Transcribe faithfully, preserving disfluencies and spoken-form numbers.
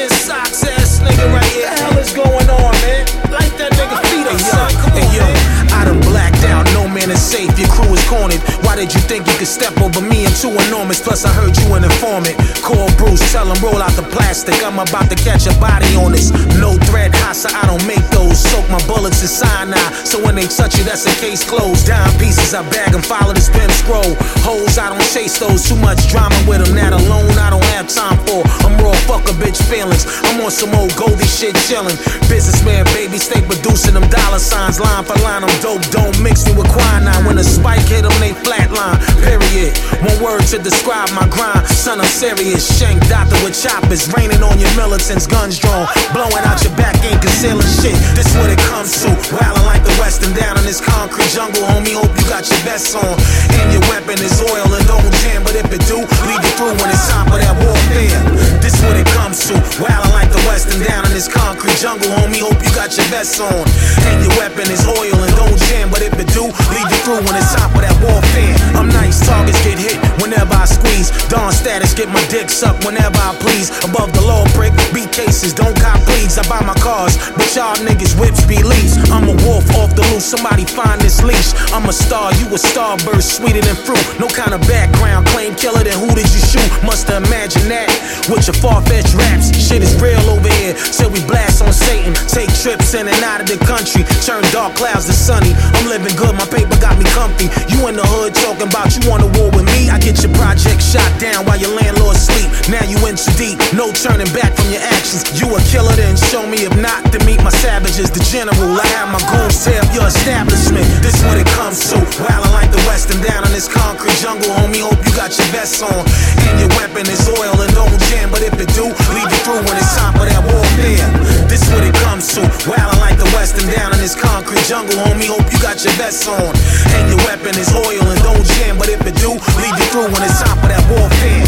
in socks ass nigga right here. What the hell is going on, man? Light that nigga feet up, son. Come on, yo, man. I done blacked out, no man is safe, your crew is cornered. Why did you think you could step over me? I'm too enormous, plus I heard you an informant. Call Bruce, tell him roll out the plastic. I'm about to catch a body on this. No threat, Hassa, I don't make those. Soak my bullets in cyanide, so when they touch you, that's a case closed. Dime pieces, I bag them, follow the spin scroll. Hoes, I don't chase those, too much drama with them. That alone, I don't have time for. I'm raw, fuck a bitch feelings. I'm on some old Goldie shit chillin'. Businessman, baby, stay producing them dollar signs. Line for line, I'm dope, don't mix me with quinine. When a spike hit them, they flatline, period. One word to describe my grind. Son, I'm serious. Shank doctor with choppers, raining on your militants, guns drawn, blowing out your back, ain't concealing shit. This what it comes to. Wildin' like the Western down in this concrete jungle, homie. Hope you got your vest on. And your weapon is oil and don't jam, but if it do, lead you through when it's time for that warfare. This what it comes to. Wildin' like the Western down in this concrete jungle, homie. Hope you got your vest on. And your weapon is oil and don't jam, but if it do, lead you through when it's time for that warfare. I'm nice, targets get hit whenever I squeeze. Dawn status, get my dick sucked whenever I please. Above the law brick, beat cases, don't cop please. I buy my cars, but y'all niggas whips be leads. I'm a wolf off the loose, somebody find this leash. I'm a star, you a starburst, sweeter than fruit. No kind of background, claim killer, then who did you shoot? Musta imagine that with your far-fetched raps. Shit is real over here, till we blast on Satan. Take trips in and out of the country, turn dark clouds to sunny. I'm living good, my paper got me comfy. You in the hood talking about you want a war with me. I get your project shot down while your landlord sleep. Now you in too deep, no turning back from your actions. You a killer, then show me. If not, to meet my savages. The general, I have my goons tear up your establishment. This what it comes to. Wildin' like the Western down in this concrete jungle, homie. Hope you got your vest on. And your weapon is oil and don't jam, but if it do, lead you through when it's time for that warfare. This what it comes to. Wildin' like the Western down in this concrete jungle, homie. Hope you got your vest on. And your weapon is oil and don't jam, but if it do, lead you through when it's time for that warfare.